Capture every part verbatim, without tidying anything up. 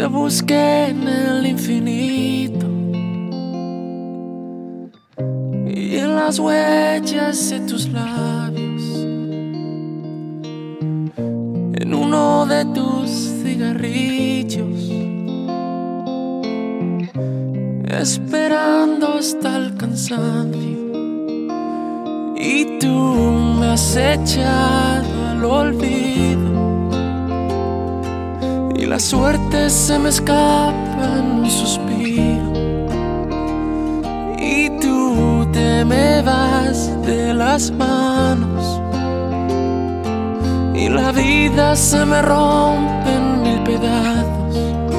Te busqué en el infinito y en las huellas de tus labios, en uno de tus cigarrillos, esperando hasta el cansancio. Y tú me has echado al olvido y la suerte se me escapa en un suspiro. Y tú te me vas de las manos y la vida se me rompe en mil pedazos.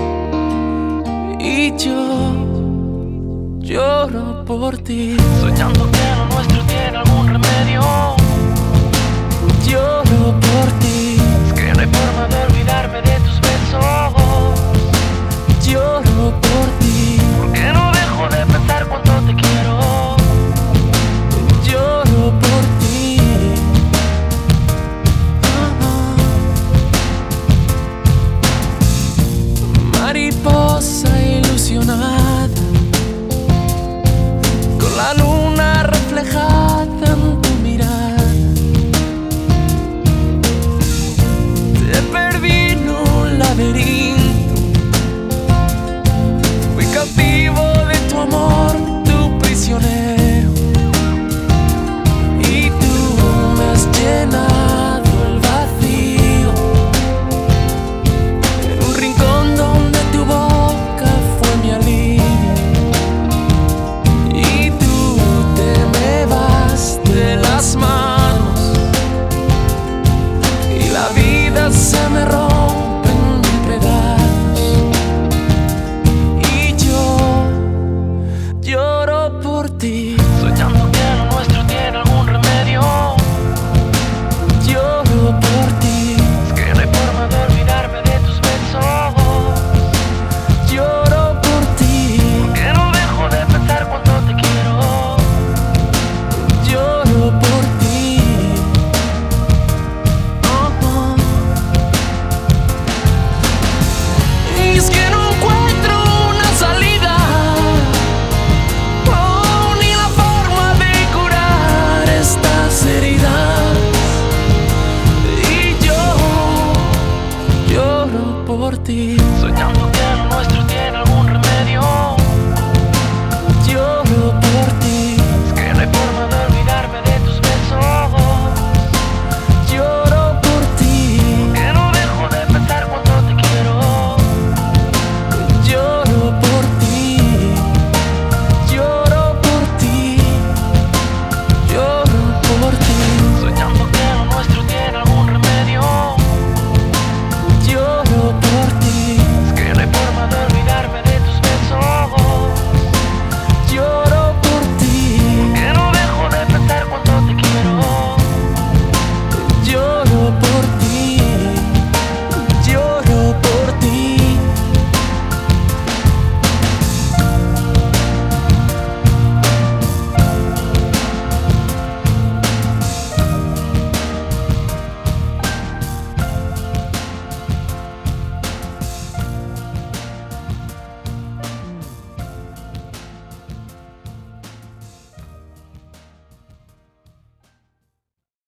Y yo lloro por ti, soñando que lo nuestro tiene algún remedio. Lloro por ti, es que no hay forma de olvidarme de tus besos. Lloro por ti, porque no